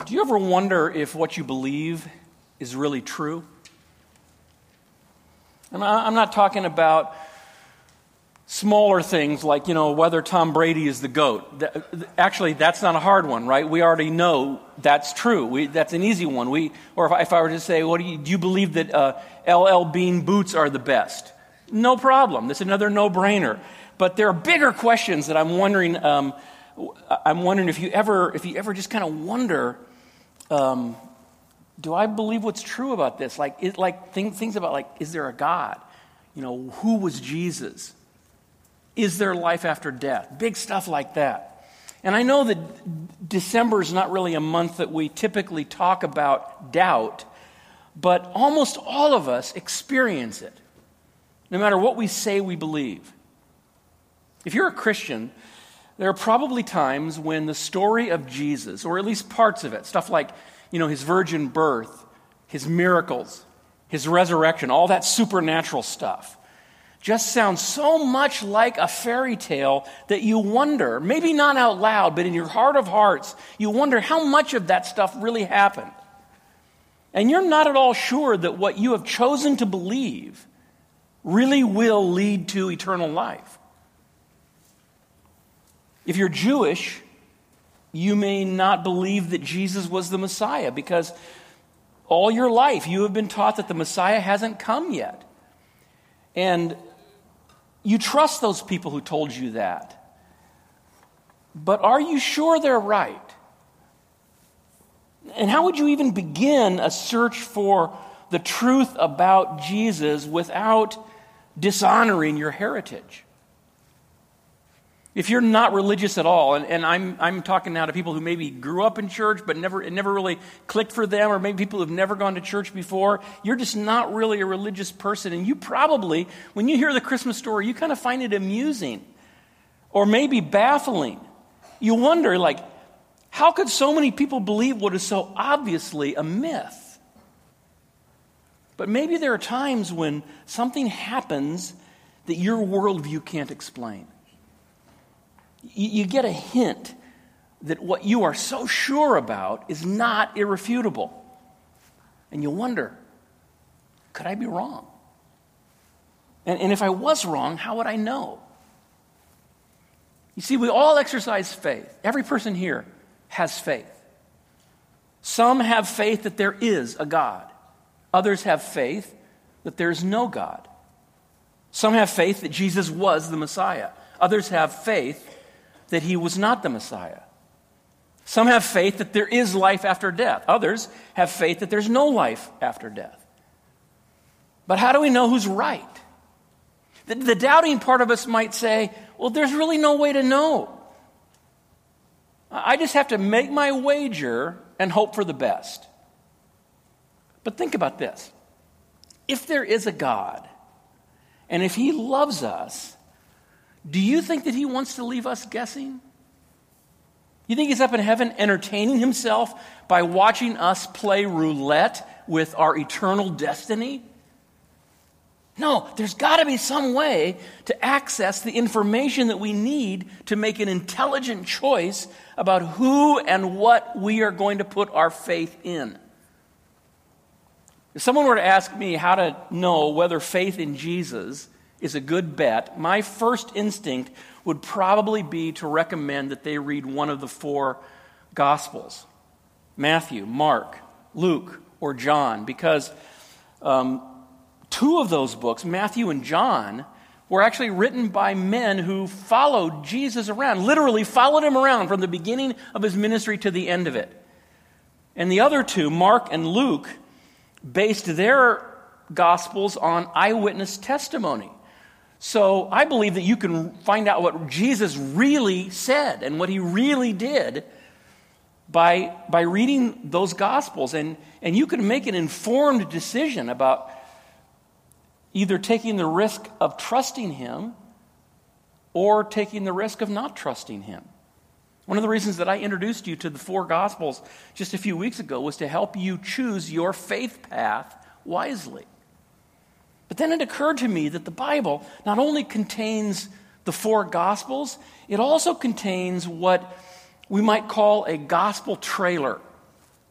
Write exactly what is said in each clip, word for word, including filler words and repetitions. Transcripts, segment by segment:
Do you ever wonder if what you believe is really true? And I'm not talking about smaller things like, you know, whether Tom Brady is the GOAT. Actually, that's not a hard one, right? We already know that's true. We, that's an easy one. We, or if I, if I were to say, what do you, do you believe that uh, L L Bean boots are the best? No problem. That's another no-brainer. But there are bigger questions that I'm wondering. Um, I'm wondering if you ever, if you ever just kind of wonder, um, do I believe what's true about this? Like, it, like think, things about like, is there a God? You know, who was Jesus? Is there life after death? Big stuff like that. And I know that December is not really a month that we typically talk about doubt, but almost all of us experience it, no matter what we say we believe. If you're a Christian, there are probably times when the story of Jesus, or at least parts of it, stuff like, you know, his virgin birth, his miracles, his resurrection, all that supernatural stuff, just sounds so much like a fairy tale that you wonder, maybe not out loud, but in your heart of hearts, you wonder how much of that stuff really happened. And you're not at all sure that what you have chosen to believe really will lead to eternal life. If you're Jewish, you may not believe that Jesus was the Messiah because all your life you have been taught that the Messiah hasn't come yet. And you trust those people who told you that. But are you sure they're right? And how would you even begin a search for the truth about Jesus without dishonoring your heritage? If you're not religious at all, and, and I'm I'm talking now to people who maybe grew up in church but never it never really clicked for them, or maybe people who've never gone to church before, you're just not really a religious person, and you probably, when you hear the Christmas story, you kind of find it amusing or maybe baffling. You wonder, like, how could so many people believe what is so obviously a myth? But maybe there are times when something happens that your worldview can't explain. You get a hint that what you are so sure about is not irrefutable. And you wonder, could I be wrong? And, and if I was wrong, how would I know? You see, we all exercise faith. Every person here has faith. Some have faith that there is a God. Others have faith that there is no God. Some have faith that Jesus was the Messiah. Others have faith that he was not the Messiah. Some have faith that there is life after death. Others have faith that there's no life after death. But how do we know who's right? The, the doubting part of us might say, well, there's really no way to know. I just have to make my wager and hope for the best. But think about this. If there is a God, and if he loves us, do you think that he wants to leave us guessing? You think he's up in heaven entertaining himself by watching us play roulette with our eternal destiny? No, there's got to be some way to access the information that we need to make an intelligent choice about who and what we are going to put our faith in. If someone were to ask me how to know whether faith in Jesus is a good bet, my first instinct would probably be to recommend that they read one of the four Gospels, Matthew, Mark, Luke, or John, because um, two of those books, Matthew and John, were actually written by men who followed Jesus around, literally followed him around from the beginning of his ministry to the end of it. And the other two, Mark and Luke, based their Gospels on eyewitness testimony. So I believe that you can find out what Jesus really said and what he really did by, by reading those Gospels. And, and you can make an informed decision about either taking the risk of trusting him or taking the risk of not trusting him. One of the reasons that I introduced you to the four Gospels just a few weeks ago was to help you choose your faith path wisely. But then it occurred to me that the Bible not only contains the four Gospels, it also contains what we might call a gospel trailer.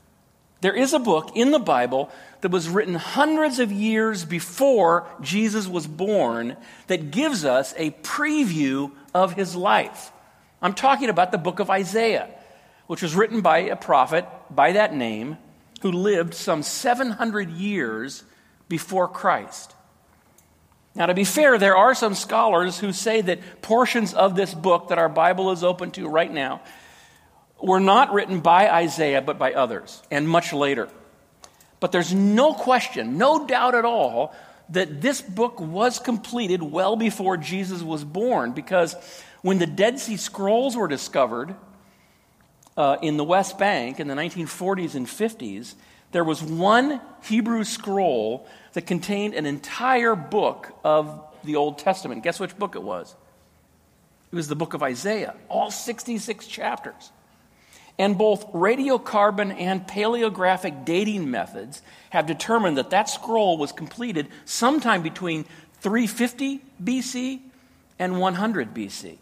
There is a book in the Bible that was written hundreds of years before Jesus was born that gives us a preview of his life. I'm talking about the book of Isaiah, which was written by a prophet by that name who lived some seven hundred years before Christ. Now, to be fair, there are some scholars who say that portions of this book that our Bible is open to right now were not written by Isaiah, but by others, and much later. But there's no question, no doubt at all, that this book was completed well before Jesus was born, because when the Dead Sea Scrolls were discovered uh, in the West Bank in the nineteen forties and fifties, there was one Hebrew scroll that contained an entire book of the Old Testament. Guess which book it was? It was the book of Isaiah, all sixty-six chapters. And both radiocarbon and paleographic dating methods have determined that that scroll was completed sometime between three fifty B C and one hundred B C.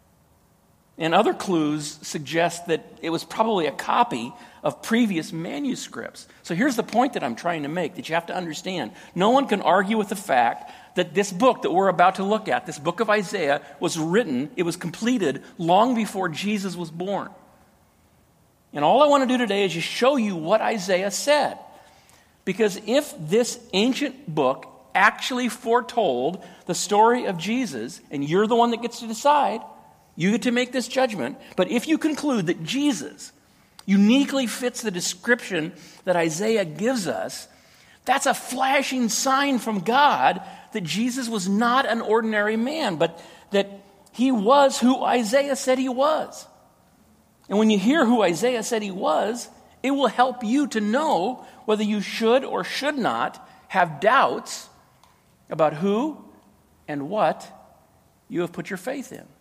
And other clues suggest that it was probably a copy of previous manuscripts. So here's the point that I'm trying to make, that you have to understand. No one can argue with the fact that this book that we're about to look at, this book of Isaiah, was written, it was completed long before Jesus was born. And all I want to do today is just show you what Isaiah said. Because if this ancient book actually foretold the story of Jesus, and you're the one that gets to decide, you get to make this judgment, but if you conclude that Jesus uniquely fits the description that Isaiah gives us, that's a flashing sign from God that Jesus was not an ordinary man, but that he was who Isaiah said he was. And when you hear who Isaiah said he was, it will help you to know whether you should or should not have doubts about who and what you have put your faith in.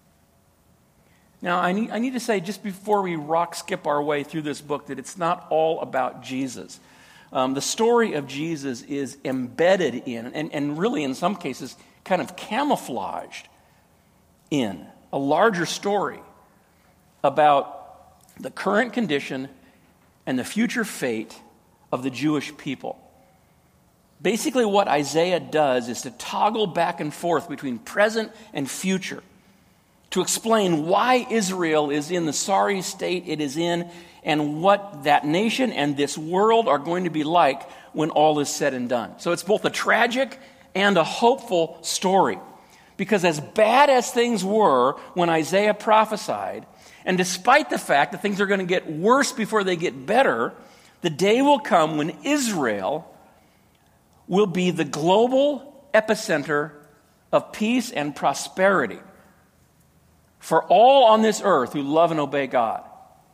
Now, I need, I need to say, just before we rock skip our way through this book, that it's not all about Jesus. Um, the story of Jesus is embedded in, and, and really in some cases kind of camouflaged in, a larger story about the current condition and the future fate of the Jewish people. Basically, what Isaiah does is to toggle back and forth between present and future to explain why Israel is in the sorry state it is in and what that nation and this world are going to be like when all is said and done. So it's both a tragic and a hopeful story. Because as bad as things were when Isaiah prophesied, and despite the fact that things are going to get worse before they get better, the day will come when Israel will be the global epicenter of peace and prosperity for all on this earth who love and obey God.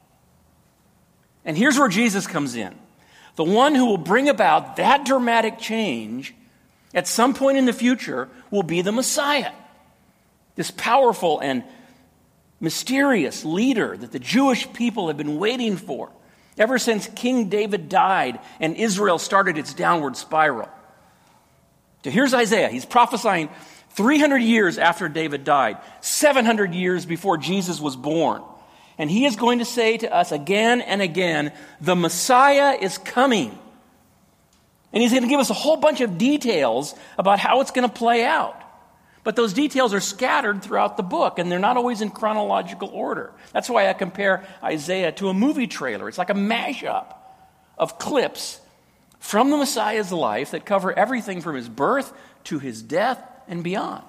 And here's where Jesus comes in. The one who will bring about that dramatic change at some point in the future will be the Messiah. This powerful and mysterious leader that the Jewish people have been waiting for ever since King David died and Israel started its downward spiral. So here's Isaiah. He's prophesying three hundred years after David died, seven hundred years before Jesus was born. And he is going to say to us again and again, the Messiah is coming. And he's going to give us a whole bunch of details about how it's going to play out. But those details are scattered throughout the book, and they're not always in chronological order. That's why I compare Isaiah to a movie trailer. It's like a mashup of clips from the Messiah's life that cover everything from his birth to his death and beyond.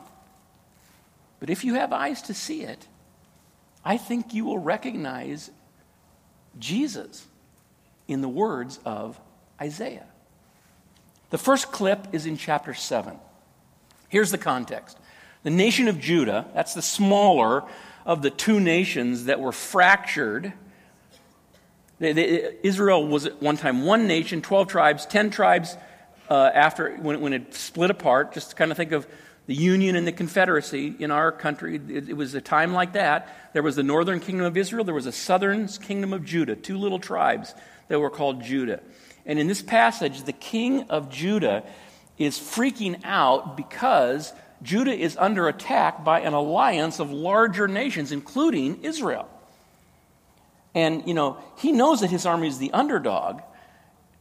But if you have eyes to see it, I think you will recognize Jesus in the words of Isaiah. The first clip is in chapter seven. Here's the context. The nation of Judah, that's the smaller of the two nations that were fractured. They, they, Israel was at one time one nation, twelve tribes, ten tribes uh, after when, when it split apart. Just kind of think of the Union and the Confederacy in our country. It, it was a time like that. There was the northern kingdom of Israel. There was a southern kingdom of Judah, two little tribes that were called Judah. And in this passage, the king of Judah is freaking out because Judah is under attack by an alliance of larger nations, including Israel. And, you know, he knows that his army is the underdog,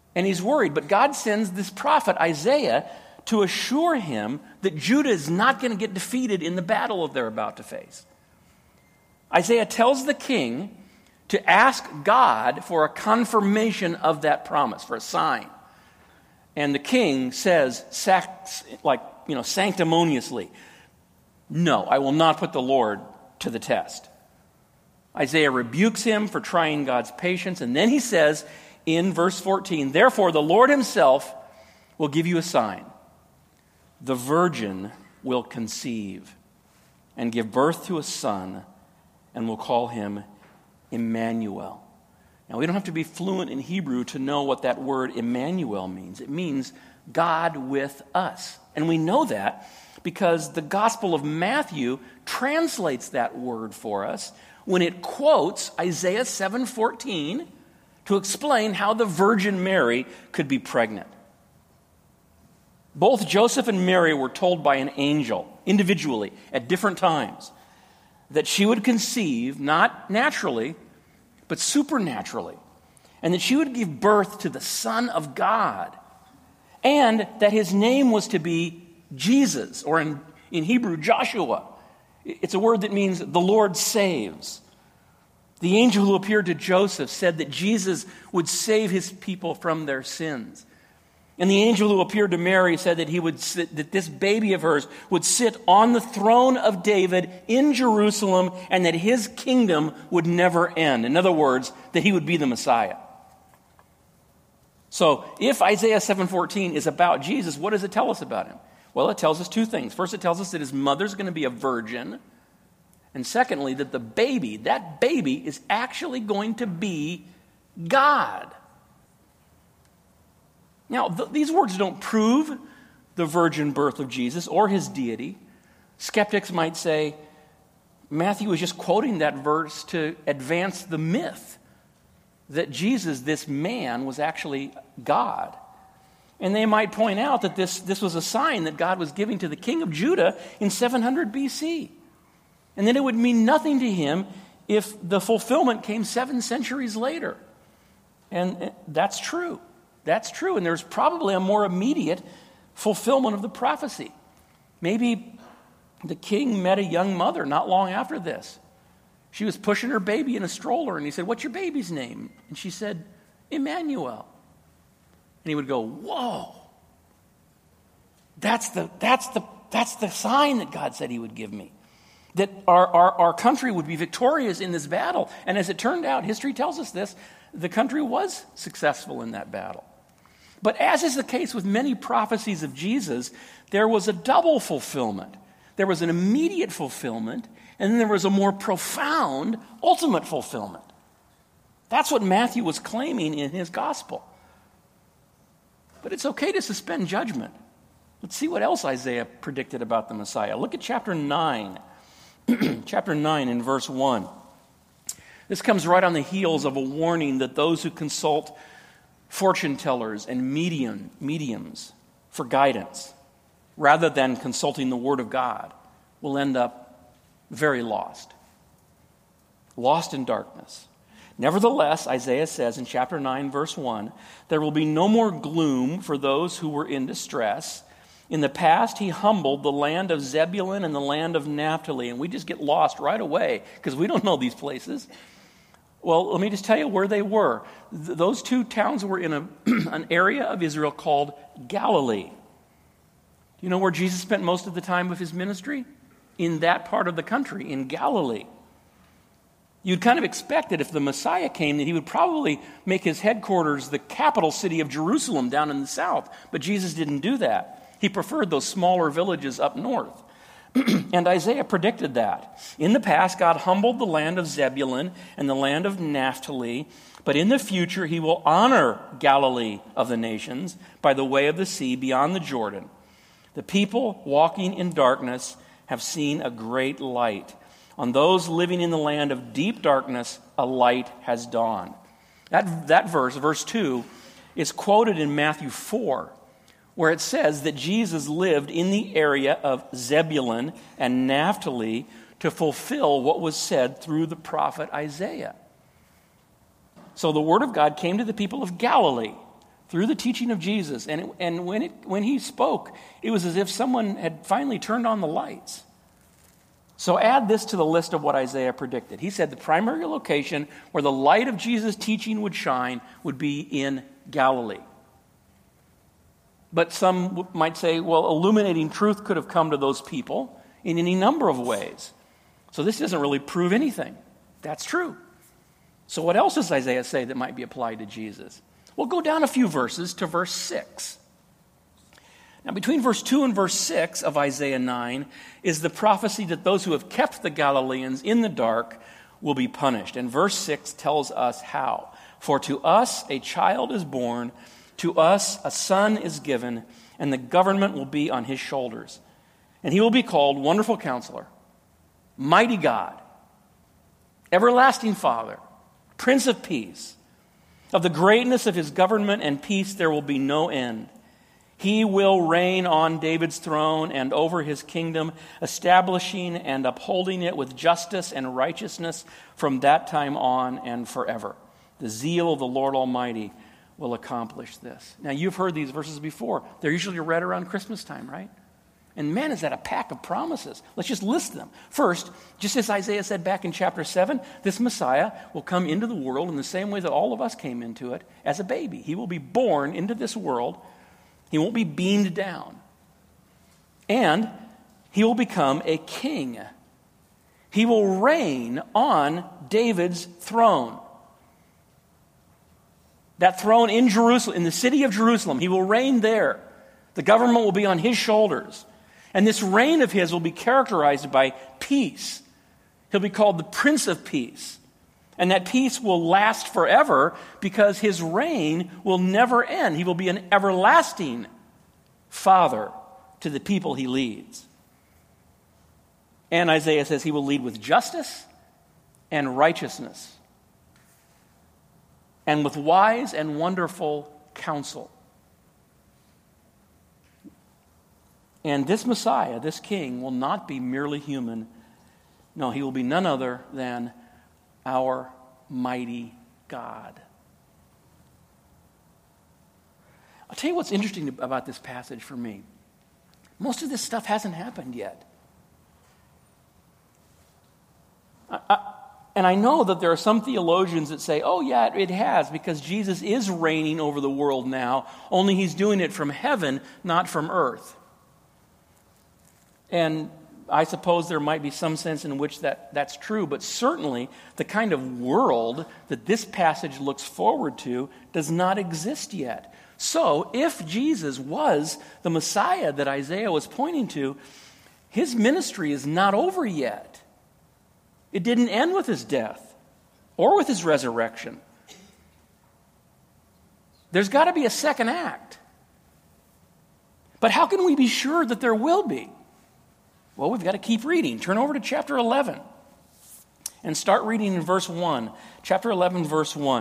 And he's worried, but God sends this prophet, Isaiah, to assure him that Judah is not going to get defeated in the battle that they're about to face. Isaiah tells the king to ask God for a confirmation of that promise, for a sign. And the king says, sac- like, you know, sanctimoniously, no, I will not put the Lord to the test. Isaiah rebukes him for trying God's patience, and then he says in verse fourteen, therefore the Lord himself will give you a sign. The virgin will conceive and give birth to a son, and will call him Emmanuel. Now, we don't have to be fluent in Hebrew to know what that word Emmanuel means. It means God with us. And we know that because the Gospel of Matthew translates that word for us when it quotes Isaiah seven fourteen to explain how the Virgin Mary could be pregnant. Both Joseph and Mary were told by an angel, individually, at different times, that she would conceive, not naturally, but supernaturally, and that she would give birth to the Son of God, and that his name was to be Jesus, or in, in Hebrew, Joshua. It's a word that means the Lord saves. The angel who appeared to Joseph said that Jesus would save his people from their sins. And the angel who appeared to Mary said that he would sit, that this baby of hers would sit on the throne of David in Jerusalem, and that his kingdom would never end. In other words, that he would be the Messiah. So if Isaiah seven fourteen is about Jesus, what does it tell us about him? Well, it tells us two things. First, it tells us that his mother's going to be a virgin. And secondly, that the baby, that baby is actually going to be God. Now, th- these words don't prove the virgin birth of Jesus or his deity. Skeptics might say Matthew is just quoting that verse to advance the myth that Jesus, this man, was actually God. And they might point out that this, this was a sign that God was giving to the king of Judah in seven hundred B C. And that it would mean nothing to him if the fulfillment came seven centuries later. And that's true. That's true, and there's probably a more immediate fulfillment of the prophecy. Maybe the king met a young mother not long after this. She was pushing her baby in a stroller, and he said, "What's your baby's name?" And she said, "Emmanuel." And he would go, "Whoa, that's the that's the that's the sign that God said he would give me. That our, our, our country would be victorious in this battle." And as it turned out, history tells us this, the country was successful in that battle. But as is the case with many prophecies of Jesus, there was a double fulfillment. There was an immediate fulfillment, and then there was a more profound ultimate fulfillment. That's what Matthew was claiming in his gospel. But it's okay to suspend judgment. Let's see what else Isaiah predicted about the Messiah. Look at chapter nine. Chapter nine in verse one. This comes right on the heels of a warning that those who consult fortune tellers and medium, mediums for guidance, rather than consulting the Word of God, will end up very lost. Lost in darkness. Nevertheless, Isaiah says in chapter nine, verse one, there will be no more gloom for those who were in distress. In the past, he humbled the land of Zebulun and the land of Naphtali. And we just get lost right away because we don't know these places. Well, let me just tell you where they were. Th- those two towns were in a, an area of Israel called Galilee. Do you know where Jesus spent most of the time of his ministry? In that part of the country, in Galilee. You'd kind of expect that if the Messiah came, that he would probably make his headquarters the capital city of Jerusalem down in the south. But Jesus didn't do that. He preferred those smaller villages up north. And Isaiah predicted that. In the past, God humbled the land of Zebulun and the land of Naphtali, but in the future, he will honor Galilee of the nations by the way of the sea beyond the Jordan. The people walking in darkness have seen a great light. On those living in the land of deep darkness, a light has dawned. That, that verse, verse two, is quoted in Matthew four, where it says that Jesus lived in the area of Zebulun and Naphtali to fulfill what was said through the prophet Isaiah. So the word of God came to the people of Galilee, through the teaching of Jesus. And, it, and when, it, when he spoke, it was as if someone had finally turned on the lights. So add this to the list of what Isaiah predicted. He said the primary location where the light of Jesus' teaching would shine would be in Galilee. But some might say, well, illuminating truth could have come to those people in any number of ways. So this doesn't really prove anything. That's true. So what else does Isaiah say that might be applied to Jesus? We'll go down a few verses to verse six. Now, between verse two and verse six of Isaiah nine is the prophecy that those who have kept the Galileans in the dark will be punished. And verse six tells us how. For to us a child is born, to us a son is given, and the government will be on his shoulders. And he will be called Wonderful Counselor, Mighty God, Everlasting Father, Prince of Peace. Of the greatness of his government and peace there will be no end. He will reign on David's throne and over his kingdom, establishing and upholding it with justice and righteousness from that time on and forever. The zeal of the Lord Almighty will accomplish this. Now, you've heard these verses before. They're usually read around Christmas time, right? And man, is that a pack of promises. Let's just list them. First, just as Isaiah said back in chapter seven, this Messiah will come into the world in the same way that all of us came into it, as a baby. He will be born into this world. He won't be beamed down. And he will become a king. He will reign on David's throne. That throne in Jerusalem, in the city of Jerusalem, he will reign there. The government will be on his shoulders. And this reign of his will be characterized by peace. He'll be called the Prince of Peace. And that peace will last forever because his reign will never end. He will be an everlasting father to the people he leads. And Isaiah says he will lead with justice and righteousness and with wise and wonderful counsel. And this Messiah, this King, will not be merely human. No, he will be none other than our mighty God. I'll tell you what's interesting about this passage for me. Most of this stuff hasn't happened yet. I, I, and I know that there are some theologians that say, oh yeah, it has, because Jesus is reigning over the world now, only he's doing it from heaven, not from earth. And I suppose there might be some sense in which that, that's true, but certainly the kind of world that this passage looks forward to does not exist yet. So if Jesus was the Messiah that Isaiah was pointing to, his ministry is not over yet. It didn't end with his death or with his resurrection. There's got to be a second act. But how can we be sure that there will be? Well, we've got to keep reading. Turn over to chapter eleven and start reading in verse one. Chapter eleven, verse one.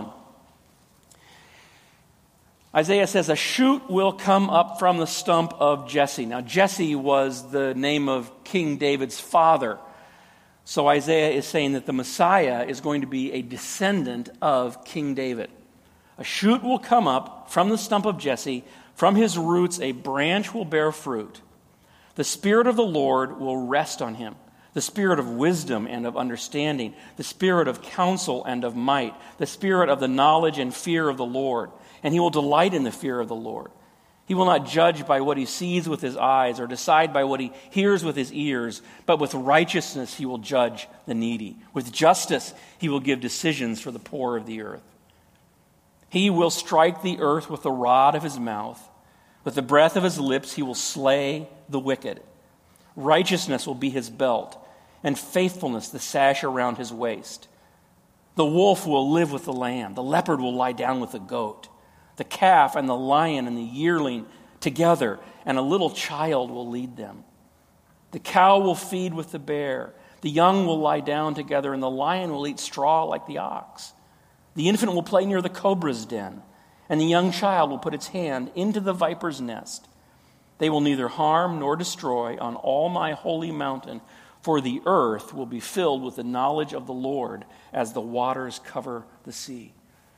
Isaiah says, a shoot will come up from the stump of Jesse. Now, Jesse was the name of King David's father. So Isaiah is saying that the Messiah is going to be a descendant of King David. A shoot will come up from the stump of Jesse. From his roots a branch will bear fruit. The Spirit of the Lord will rest on him, the Spirit of wisdom and of understanding, the Spirit of counsel and of might, the Spirit of the knowledge and fear of the Lord. And he will delight in the fear of the Lord. He will not judge by what he sees with his eyes or decide by what he hears with his ears, but with righteousness he will judge the needy. With justice he will give decisions for the poor of the earth. He will strike the earth with the rod of his mouth. With the breath of his lips he will slay the wicked. Righteousness will be his belt, and faithfulness the sash around his waist. The wolf will live with the lamb. The leopard will lie down with the goat. The calf and the lion and the yearling together, and a little child will lead them. The cow will feed with the bear. The young will lie down together, and the lion will eat straw like the ox. The infant will play near the cobra's den, and the young child will put its hand into the viper's nest. They will neither harm nor destroy on all my holy mountain, for the earth will be filled with the knowledge of the Lord as the waters cover the sea.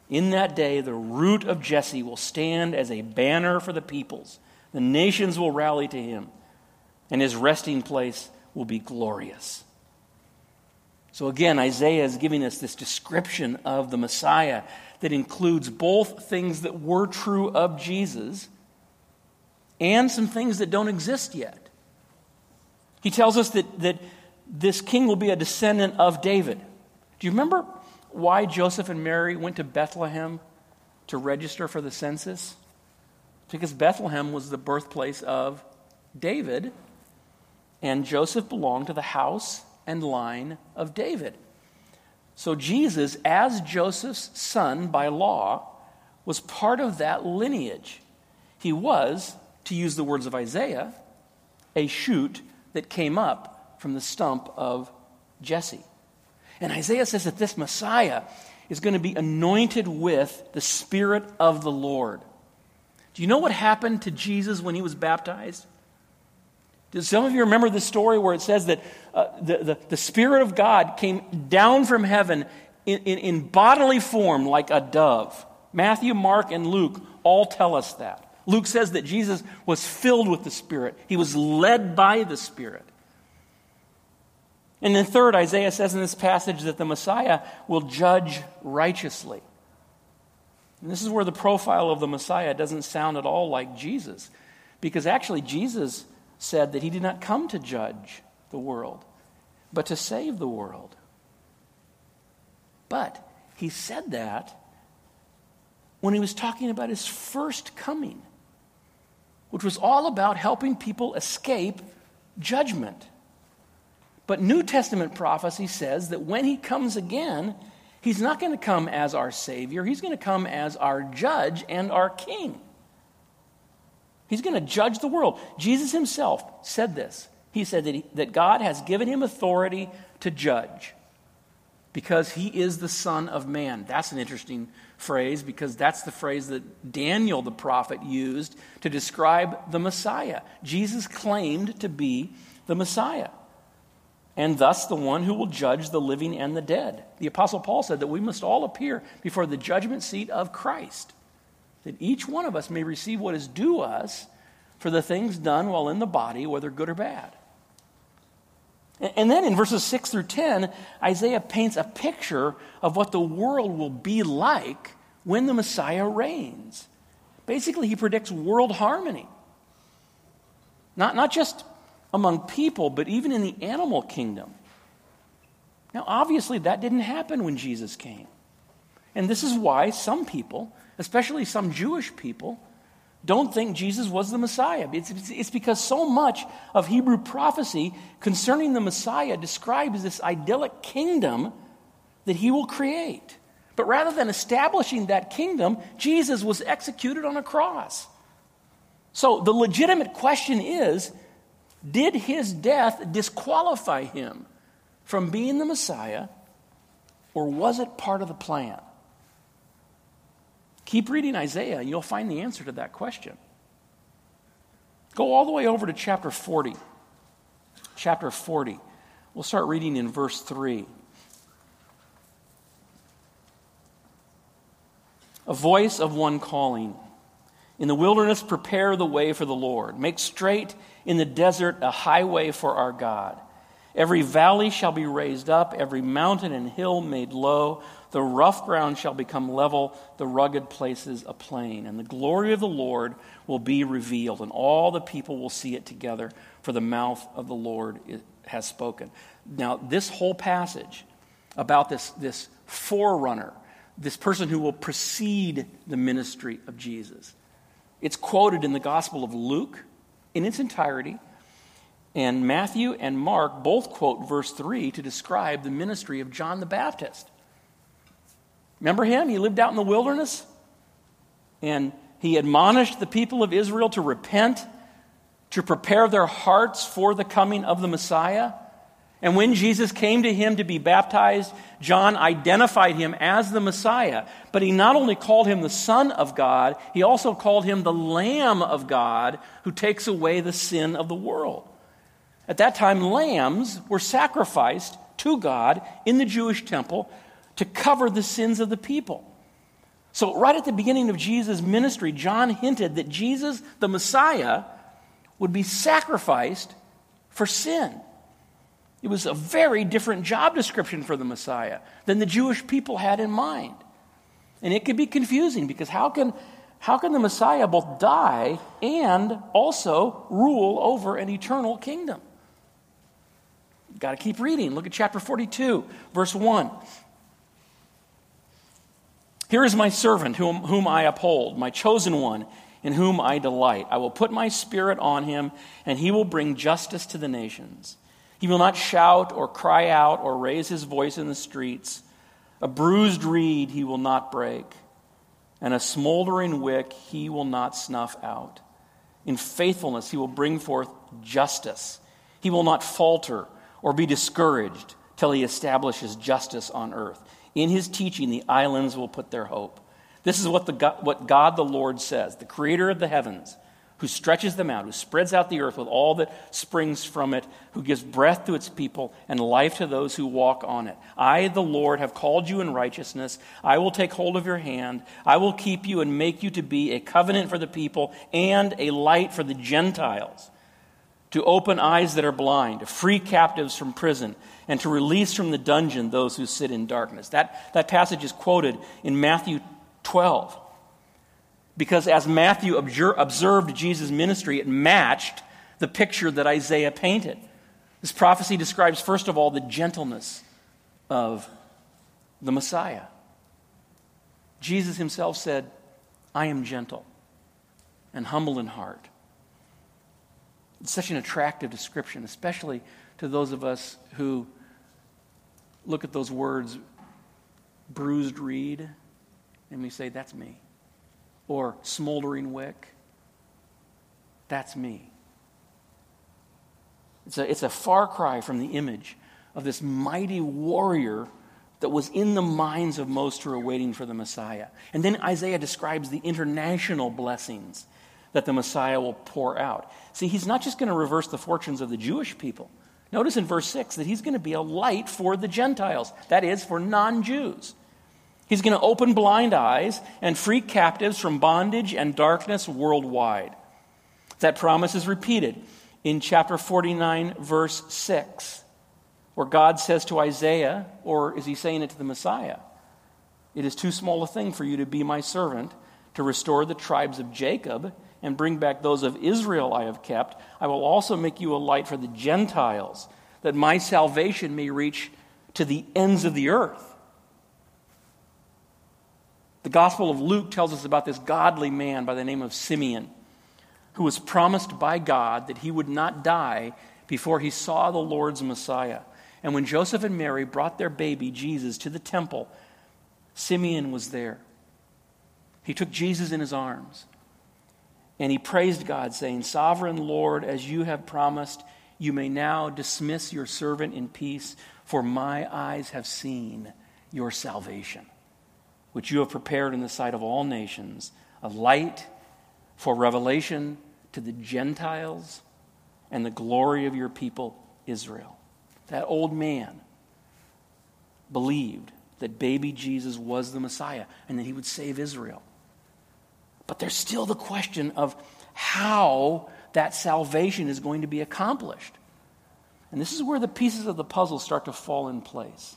In that day, the root of Jesse will stand as a banner for the peoples. The nations will rally to him, and his resting place will be glorious. So again, Isaiah is giving us this description of the Messiah that includes both things that were true of Jesus and some things that don't exist yet. He tells us that, that this king will be a descendant of David. Do you remember why Joseph and Mary went to Bethlehem to register for the census? Because Bethlehem was the birthplace of David, and Joseph belonged to the house and line of David. So Jesus, as Joseph's son by law, was part of that lineage. He was, to use the words of Isaiah, a shoot that came up from the stump of Jesse. And Isaiah says that this Messiah is going to be anointed with the Spirit of the Lord. Do you know what happened to Jesus when he was baptized? Do some of you remember the story where it says that uh, the, the, the Spirit of God came down from heaven in, in, in bodily form like a dove? Matthew, Mark, and Luke all tell us that. Luke says that Jesus was filled with the Spirit. He was led by the Spirit. And then third, Isaiah says in this passage that the Messiah will judge righteously. And this is where the profile of the Messiah doesn't sound at all like Jesus. Because actually Jesus said that he did not come to judge the world, but to save the world. But he said that when he was talking about his first coming, which was all about helping people escape judgment. But New Testament prophecy says that when he comes again, he's not going to come as our Savior. He's going to come as our judge and our king. He's going to judge the world. Jesus himself said this. He said that, he, that God has given him authority to judge because he is the Son of Man. That's an interesting phrase because that's the phrase that Daniel the prophet used to describe the Messiah. Jesus claimed to be the Messiah, and thus the one who will judge the living and the dead. The Apostle Paul said that we must all appear before the judgment seat of Christ, that each one of us may receive what is due us for the things done while in the body, whether good or bad. And then in verses six through ten, Isaiah paints a picture of what the world will be like when the Messiah reigns. Basically, he predicts world harmony. Not, not just among people, but even in the animal kingdom. Now, obviously, that didn't happen when Jesus came. And this is why some people, especially some Jewish people, don't think Jesus was the Messiah. It's, it's because so much of Hebrew prophecy concerning the Messiah describes this idyllic kingdom that he will create. But rather than establishing that kingdom, Jesus was executed on a cross. So the legitimate question is, did his death disqualify him from being the Messiah, or was it part of the plan? Keep reading Isaiah, and you'll find the answer to that question. Go all the way over to chapter forty. Chapter forty. We'll start reading in verse three. A voice of one calling, "In the wilderness prepare the way for the Lord. Make straight in the desert a highway for our God. Every valley shall be raised up, every mountain and hill made low. The rough ground shall become level, the rugged places a plain. And the glory of the Lord will be revealed, and all the people will see it together, for the mouth of the Lord has spoken." Now, this whole passage about this, this forerunner, this person who will precede the ministry of Jesus, it's quoted in the Gospel of Luke in its entirety, and Matthew and Mark both quote verse three to describe the ministry of John the Baptist. Remember him? He lived out in the wilderness, and he admonished the people of Israel to repent, to prepare their hearts for the coming of the Messiah. And when Jesus came to him to be baptized, John identified him as the Messiah. But he not only called him the Son of God, he also called him the Lamb of God who takes away the sin of the world. At that time, lambs were sacrificed to God in the Jewish temple to cover the sins of the people. So right at the beginning of Jesus' ministry, John hinted that Jesus, the Messiah, would be sacrificed for sin. It was a very different job description for the Messiah than the Jewish people had in mind. And it could be confusing because how can, how can the Messiah both die and also rule over an eternal kingdom? You've got to keep reading. Look at chapter forty-two, verse one. Here is my servant whom, whom I uphold, my chosen one, in whom I delight. I will put my spirit on him, and he will bring justice to the nations. He will not shout or cry out or raise his voice in the streets. A bruised reed he will not break, and a smoldering wick he will not snuff out. In faithfulness he will bring forth justice. He will not falter or be discouraged till he establishes justice on earth. In his teaching, the islands will put their hope. This is what, the God, what God the Lord says, the creator of the heavens, who stretches them out, who spreads out the earth with all that springs from it, who gives breath to its people and life to those who walk on it. I, the Lord, have called you in righteousness. I will take hold of your hand. I will keep you and make you to be a covenant for the people and a light for the Gentiles, to open eyes that are blind, to free captives from prison, and to release from the dungeon those who sit in darkness. That, that passage is quoted in Matthew twelve. Because as Matthew observed Jesus' ministry, it matched the picture that Isaiah painted. This prophecy describes, first of all, the gentleness of the Messiah. Jesus himself said, I am gentle and humble in heart. It's such an attractive description, especially to those of us who look at those words, bruised reed, and we say, that's me. Or smoldering wick, that's me. It's a, it's a far cry from the image of this mighty warrior that was in the minds of most who are waiting for the Messiah. And then Isaiah describes the international blessings that the Messiah will pour out. See, he's not just going to reverse the fortunes of the Jewish people. Notice in verse six that he's going to be a light for the Gentiles, that is, for non-Jews. He's going to open blind eyes and free captives from bondage and darkness worldwide. That promise is repeated in chapter forty-nine, verse six, where God says to Isaiah, or is he saying it to the Messiah? It is too small a thing for you to be my servant, to restore the tribes of Jacob and bring back those of Israel I have kept. I will also make you a light for the Gentiles, that my salvation may reach to the ends of the earth. The Gospel of Luke tells us about this godly man by the name of Simeon, who was promised by God that he would not die before he saw the Lord's Messiah. And when Joseph and Mary brought their baby, Jesus, to the temple, Simeon was there. He took Jesus in his arms, and he praised God, saying, Sovereign Lord, as you have promised, you may now dismiss your servant in peace, for my eyes have seen your salvation, which you have prepared in the sight of all nations, a light for revelation to the Gentiles and the glory of your people, Israel. That old man believed that baby Jesus was the Messiah and that he would save Israel. But there's still the question of how that salvation is going to be accomplished. And this is where the pieces of the puzzle start to fall in place.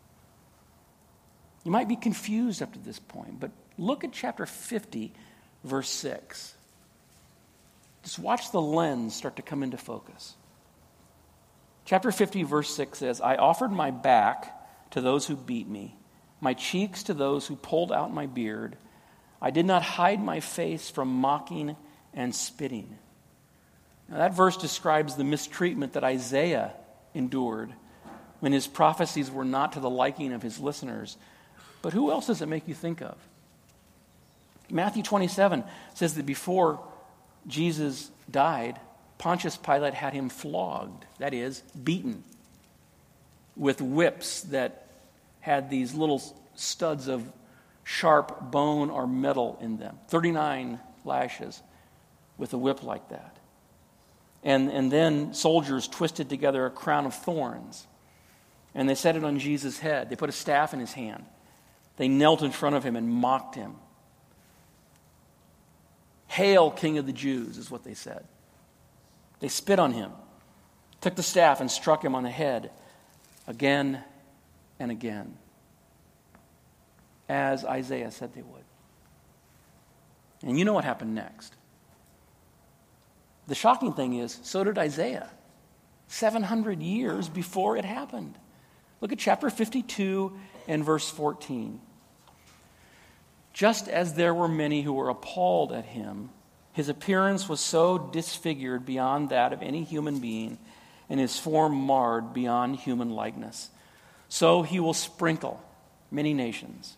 You might be confused up to this point, but look at chapter fifty, verse six. Just watch the lens start to come into focus. Chapter fifty, verse six says, I offered my back to those who beat me, my cheeks to those who pulled out my beard. I did not hide my face from mocking and spitting. Now, that verse describes the mistreatment that Isaiah endured when his prophecies were not to the liking of his listeners. But who else does it make you think of? Matthew twenty-seven says that before Jesus died, Pontius Pilate had him flogged, that is, beaten, with whips that had these little studs of sharp bone or metal in them. thirty-nine lashes with a whip like that. And, and then soldiers twisted together a crown of thorns, and they set it on Jesus' head. They put a staff in his hand. They knelt in front of him and mocked him "Hail, King of the Jews," is what they said. They spit on him, took the staff and struck him on the head again and again, as Isaiah said they would. And you know what happened next. The shocking thing is, so did Isaiah, seven hundred years before it happened. Look at chapter fifty-two and verse fourteen. Just as there were many who were appalled at him, his appearance was so disfigured beyond that of any human being, and his form marred beyond human likeness. So he will sprinkle many nations,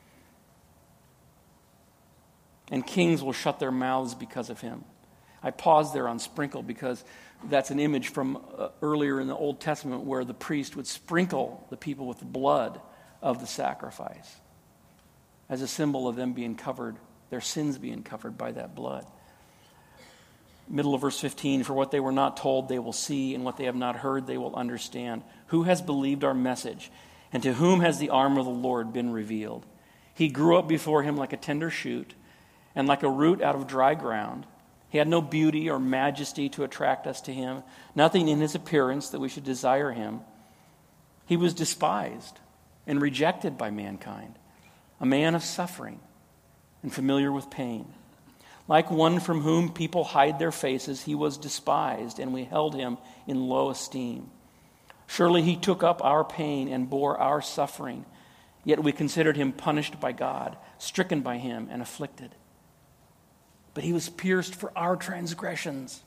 and kings will shut their mouths because of him. I paused there on sprinkle because that's an image from uh, earlier in the Old Testament where the priest would sprinkle the people with the blood of the sacrifice as a symbol of them being covered, their sins being covered by that blood. Middle of verse fifteen, "For what they were not told they will see, and what they have not heard they will understand. Who has believed our message, and to whom has the arm of the Lord been revealed? He grew up before him like a tender shoot, and like a root out of dry ground. He had no beauty or majesty to attract us to him, nothing in his appearance that we should desire him. He was despised and rejected by mankind, a man of suffering and familiar with pain. Like one from whom people hide their faces, he was despised, and we held him in low esteem. Surely he took up our pain and bore our suffering, yet we considered him punished by God, stricken by him, and afflicted. But he was pierced for our transgressions.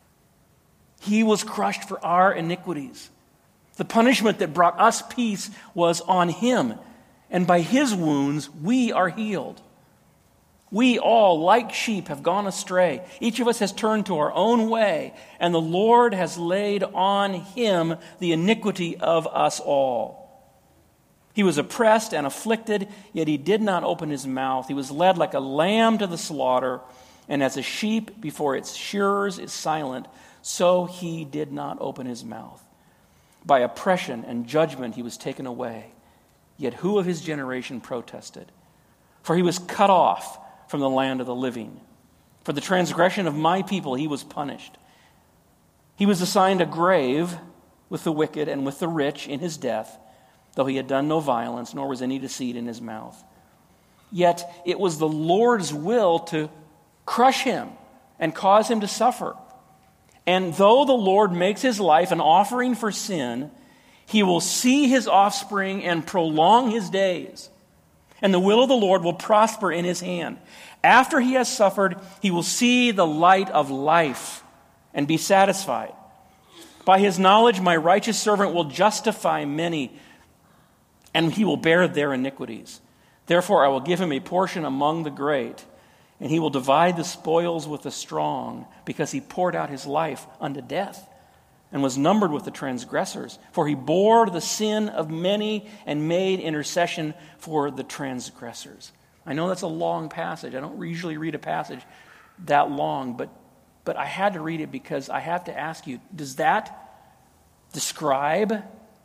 He was crushed for our iniquities. The punishment that brought us peace was on him, and by his wounds we are healed. We all, like sheep, have gone astray. Each of us has turned to our own way, and the Lord has laid on him the iniquity of us all. He was oppressed and afflicted, yet he did not open his mouth. He was led like a lamb to the slaughter, and as a sheep before its shearers is silent, so he did not open his mouth. By oppression and judgment he was taken away. Yet who of his generation protested? For he was cut off from the land of the living. For the transgression of my people he was punished. He was assigned a grave with the wicked and with the rich in his death, though he had done no violence, nor was any deceit in his mouth. Yet it was the Lord's will to crush him and cause him to suffer. And though the Lord makes his life an offering for sin, he will see his offspring and prolong his days. And the will of the Lord will prosper in his hand. After he has suffered, he will see the light of life and be satisfied. By his knowledge, my righteous servant will justify many, and he will bear their iniquities. Therefore, I will give him a portion among the great, and he will divide the spoils with the strong, because he poured out his life unto death and was numbered with the transgressors. For he bore the sin of many and made intercession for the transgressors. I know that's a long passage. I don't usually read a passage that long, but, but I had to read it because I have to ask you, does that describe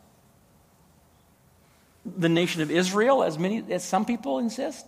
the nation of Israel as many as some people insist?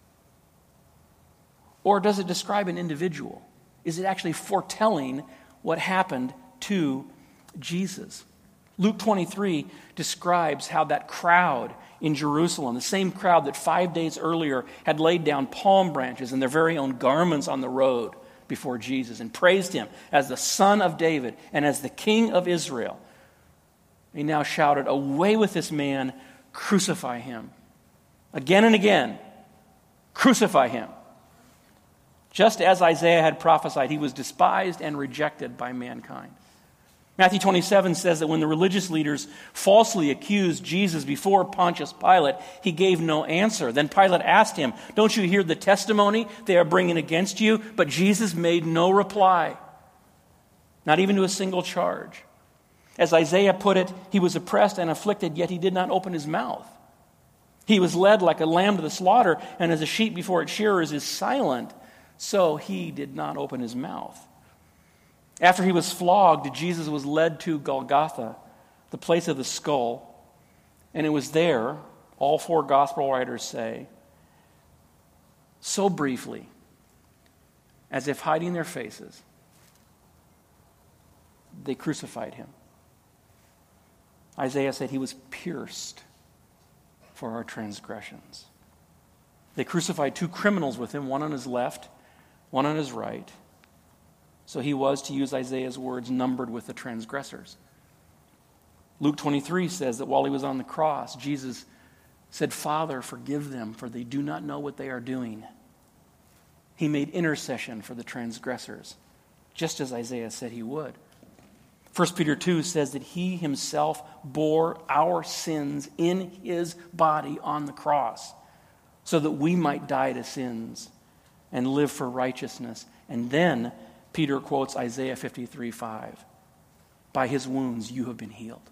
Or does it describe an individual? Is it actually foretelling what happened to Jesus? Luke twenty-three describes how that crowd in Jerusalem, the same crowd that five days earlier had laid down palm branches and their very own garments on the road before Jesus and praised him as the Son of David and as the King of Israel. He now shouted, "Away with this man, crucify him." Again and again, crucify him. Just as Isaiah had prophesied, he was despised and rejected by mankind. Matthew twenty-seven says that when the religious leaders falsely accused Jesus before Pontius Pilate, he gave no answer. Then Pilate asked him, "Don't you hear the testimony they are bringing against you?" But Jesus made no reply, not even to a single charge. As Isaiah put it, he was oppressed and afflicted, yet he did not open his mouth. He was led like a lamb to the slaughter, and as a sheep before its shearers is silent, so he did not open his mouth. After he was flogged, Jesus was led to Golgotha, the place of the skull, and it was there, all four gospel writers say, so briefly, as if hiding their faces, they crucified him. Isaiah said he was pierced for our transgressions. They crucified two criminals with him, one on his left, one on his right. So he was, to use Isaiah's words, numbered with the transgressors. Luke twenty-three says that while he was on the cross, Jesus said, "Father, forgive them, for they do not know what they are doing." He made intercession for the transgressors, just as Isaiah said he would. First Peter two says that he himself bore our sins in his body on the cross so that we might die to sins and live for righteousness. And then Peter quotes Isaiah fifty-three five. By his wounds you have been healed.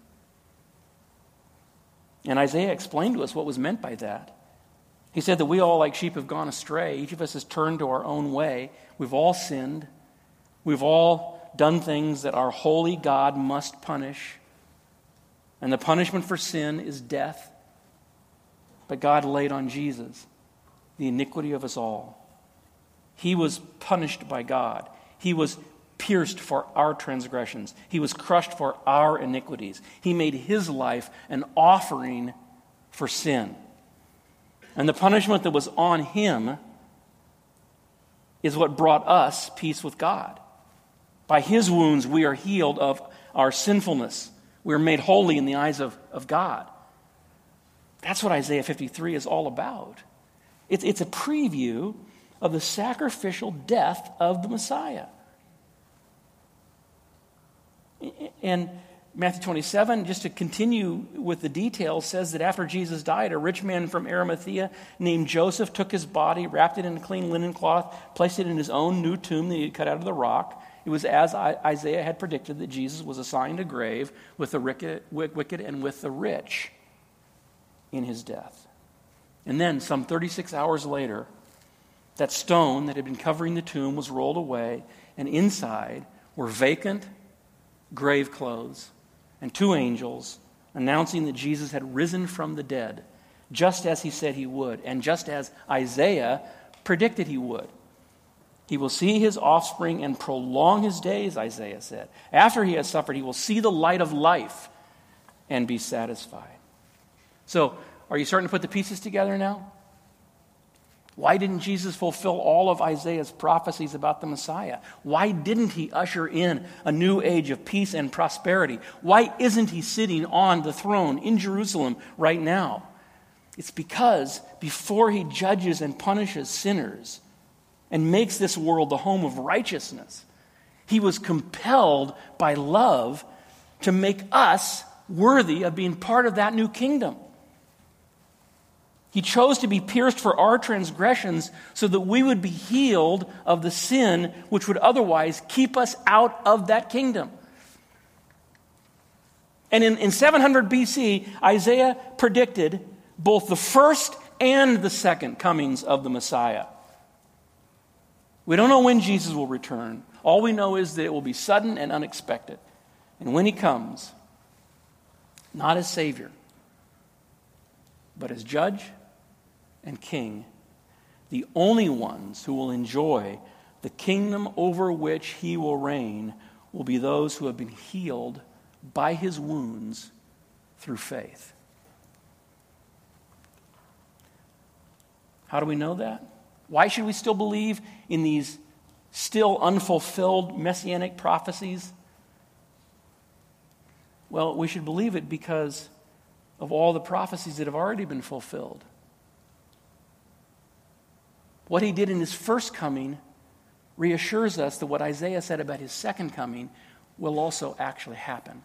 And Isaiah explained to us what was meant by that. He said that we all like sheep have gone astray. Each of us has turned to our own way. We've all sinned. We've all done things that our holy God must punish. And the punishment for sin is death. But God laid on Jesus the iniquity of us all. He was punished by God. He was pierced for our transgressions. He was crushed for our iniquities. He made his life an offering for sin. And the punishment that was on him is what brought us peace with God. By his wounds we are healed of our sinfulness. We are made holy in the eyes of, of God. That's what Isaiah fifty-three is all about. It's, it's a preview of the sacrificial death of the Messiah. And Matthew twenty-seven, just to continue with the details, says that after Jesus died, a rich man from Arimathea named Joseph took his body, wrapped it in a clean linen cloth, placed it in his own new tomb that he had cut out of the rock. It was as Isaiah had predicted that Jesus was assigned a grave with the wicked and with the rich in his death. And then, some thirty-six hours later, that stone that had been covering the tomb was rolled away, and inside were vacant grave clothes and two angels announcing that Jesus had risen from the dead, just as he said he would, and just as Isaiah predicted he would. He will see his offspring and prolong his days, Isaiah said. After he has suffered, he will see the light of life and be satisfied. So, are you starting to put the pieces together now? Why didn't Jesus fulfill all of Isaiah's prophecies about the Messiah? Why didn't he usher in a new age of peace and prosperity? Why isn't he sitting on the throne in Jerusalem right now? It's because before he judges and punishes sinners and makes this world the home of righteousness, he was compelled by love to make us worthy of being part of that new kingdom. He chose to be pierced for our transgressions so that we would be healed of the sin which would otherwise keep us out of that kingdom. And in, in seven hundred B C, Isaiah predicted both the first and the second comings of the Messiah. We don't know when Jesus will return. All we know is that it will be sudden and unexpected. And when he comes, not as Savior, but as Judge and King, the only ones who will enjoy the kingdom over which he will reign will be those who have been healed by his wounds through faith. How do we know that? Why should we still believe in these still unfulfilled messianic prophecies? Well, we should believe it because of all the prophecies that have already been fulfilled. What he did in his first coming reassures us that what Isaiah said about his second coming will also actually happen.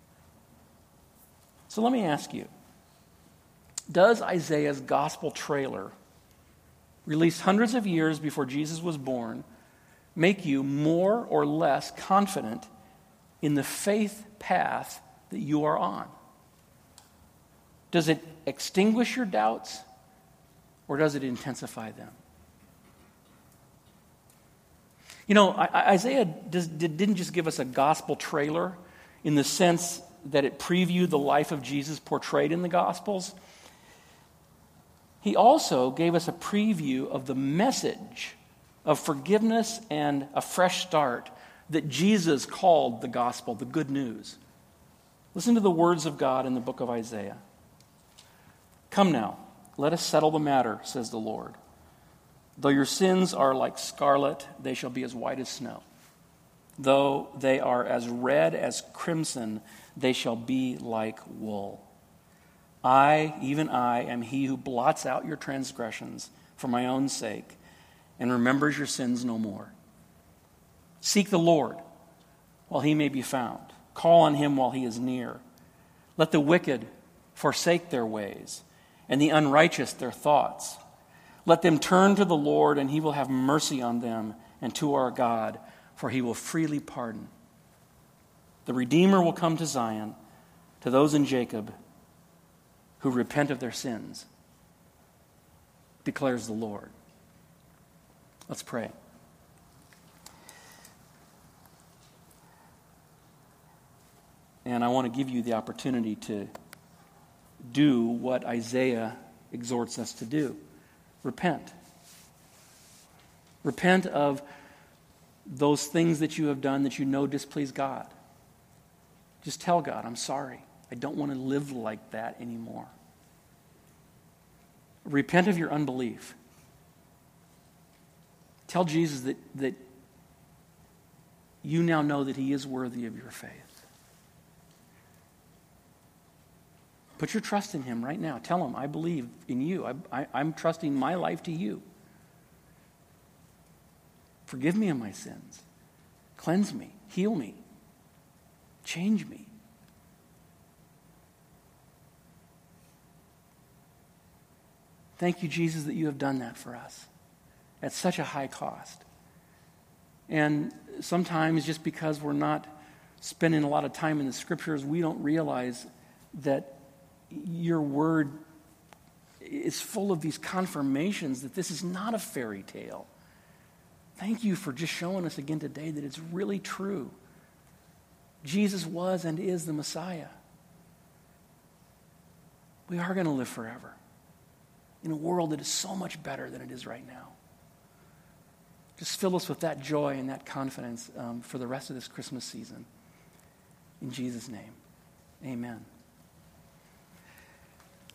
So let me ask you, does Isaiah's gospel trailer, released hundreds of years before Jesus was born, make you more or less confident in the faith path that you are on? Does it extinguish your doubts, or does it intensify them? You know, Isaiah didn't just give us a gospel trailer in the sense that it previewed the life of Jesus portrayed in the Gospels. He also gave us a preview of the message of forgiveness and a fresh start that Jesus called the gospel, the good news. Listen to the words of God in the book of Isaiah. "Come now, let us settle the matter, says the Lord. Though your sins are like scarlet, they shall be as white as snow. Though they are as red as crimson, they shall be like wool. I, even I, am he who blots out your transgressions for my own sake and remembers your sins no more. Seek the Lord while he may be found. Call on him while he is near. Let the wicked forsake their ways, and the unrighteous their thoughts. Let them turn to the Lord, and he will have mercy on them, and to our God, for he will freely pardon. The Redeemer will come to Zion, to those in Jacob who repent of their sins, declares the Lord." Let's pray. And I want to give you the opportunity to do what Isaiah exhorts us to do. Repent. Repent of those things that you have done that you know displease God. Just tell God, I'm sorry. I don't want to live like that anymore. Repent of your unbelief. Tell Jesus that, that you now know that he is worthy of your faith. Put your trust in him right now. Tell him, I believe in you. I, I, I'm trusting my life to you. Forgive me of my sins. Cleanse me. Heal me. Change me. Thank you, Jesus, that you have done that for us at such a high cost. And sometimes just because we're not spending a lot of time in the scriptures, we don't realize that your word is full of these confirmations that this is not a fairy tale. Thank you for just showing us again today that it's really true. Jesus was and is the Messiah. We are going to live forever in a world that is so much better than it is right now. Just fill us with that joy and that confidence um, for the rest of this Christmas season. In Jesus' name, amen.